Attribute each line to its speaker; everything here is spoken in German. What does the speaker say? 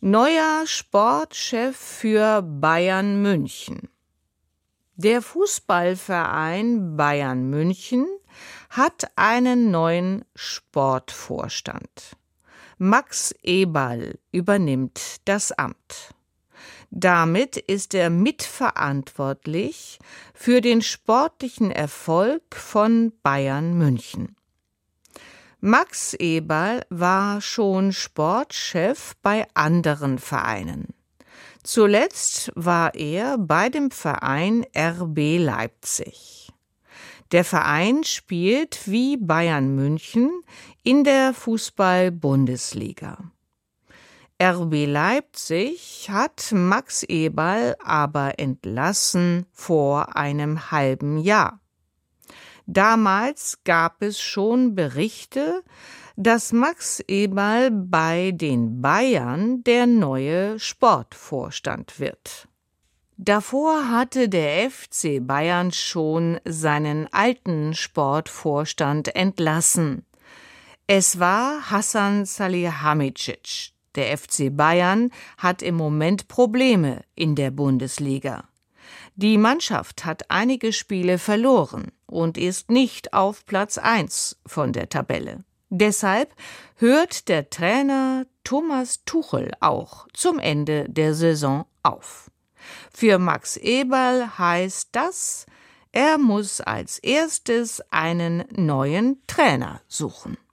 Speaker 1: Neuer Sportchef für Bayern München. Der Fußballverein Bayern München hat einen neuen Sportvorstand. Max Eberl übernimmt das Amt. Damit ist er mitverantwortlich für den sportlichen Erfolg von Bayern München. Max Eberl war schon Sportchef bei anderen Vereinen. Zuletzt war er bei dem Verein RB Leipzig. Der Verein spielt wie Bayern München in der Fußball-Bundesliga. RB Leipzig hat Max Eberl aber entlassen vor einem halben Jahr. Damals gab es schon Berichte, dass Max Eberl bei den Bayern der neue Sportvorstand wird. Davor hatte der FC Bayern schon seinen alten Sportvorstand entlassen. Es war Hasan Salihamidzic. Der FC Bayern hat im Moment Probleme in der Bundesliga. Die Mannschaft hat einige Spiele verloren und ist nicht auf Platz 1 von der Tabelle. Deshalb hört der Trainer Thomas Tuchel auch zum Ende der Saison auf. Für Max Eberl heißt das, er muss als erstes einen neuen Trainer suchen.